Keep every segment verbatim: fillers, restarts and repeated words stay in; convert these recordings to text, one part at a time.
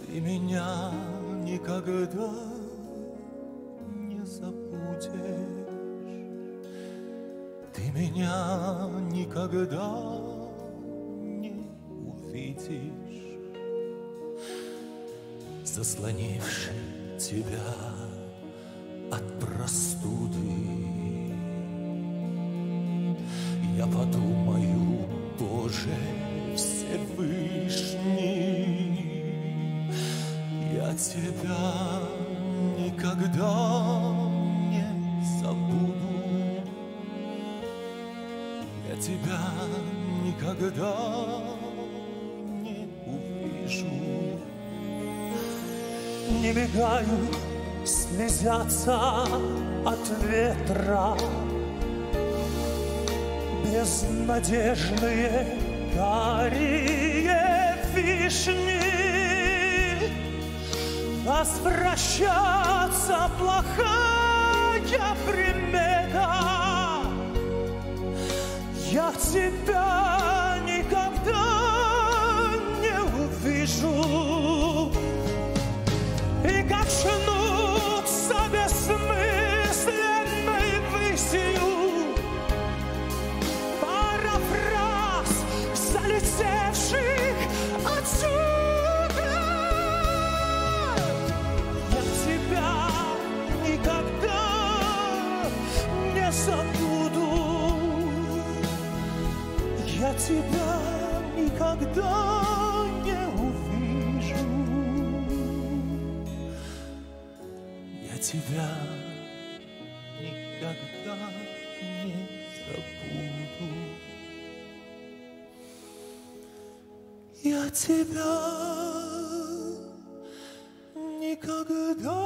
Ты меня никогда не забудешь, ты меня никогда не увидишь, заслонивший тебя от простуды. Я подумаю, Боже Всевышний, я тебя никогда не забуду, я тебя никогда не увижу. Не мигают, слезятся от ветра безнадежные карие вишни. Возвращаться плохая примета. Я тебя никогда не увижу. И качнуться бессмысленной высью парафраз залетевших отсюда. Я тебя никогда не забуду, я тебя никогда не увижу. Я тебя никогда не забуду. Я тебя никогда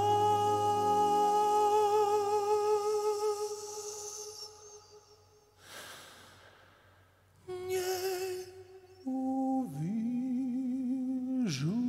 не увижу.